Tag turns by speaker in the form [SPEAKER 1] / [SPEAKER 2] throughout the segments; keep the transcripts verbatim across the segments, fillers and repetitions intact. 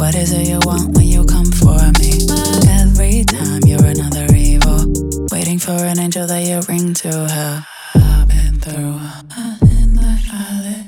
[SPEAKER 1] What is it you want when you come for me? Every time you're another evil, waiting for an angel that you bring to hell. I've been through in the valley,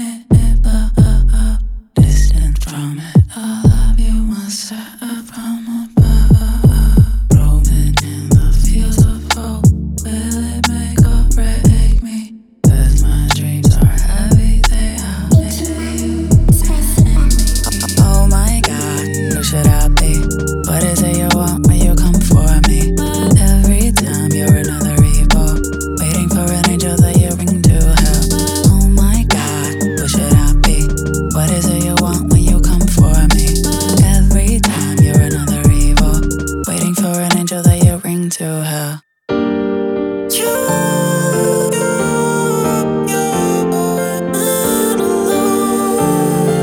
[SPEAKER 1] distant from it. All of you must have from above. Roaming in the fields of hope, will it make or break me? 'Cause my dreams are heavy, they outweigh me. Oh my God, who should I be? What is it you want when you come for me? Every time you're another evil, waiting for an angel that you bring to hell. Oh my God, who should I be? What is it you want when you come for me? Every time you're another evil, waiting for an angel that you bring to hell. You, you, you are not alone.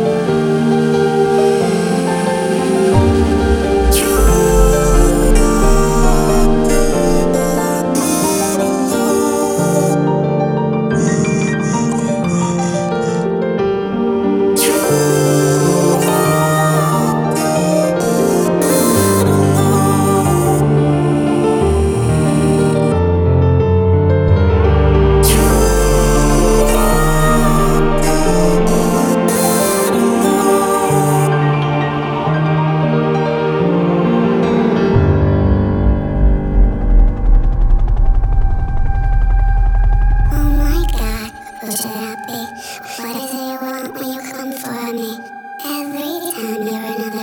[SPEAKER 1] You, you, you are not alone. You, you, you are not alone.
[SPEAKER 2] Oh my God, who should I be? What is it you want when you come for me? Every time you're another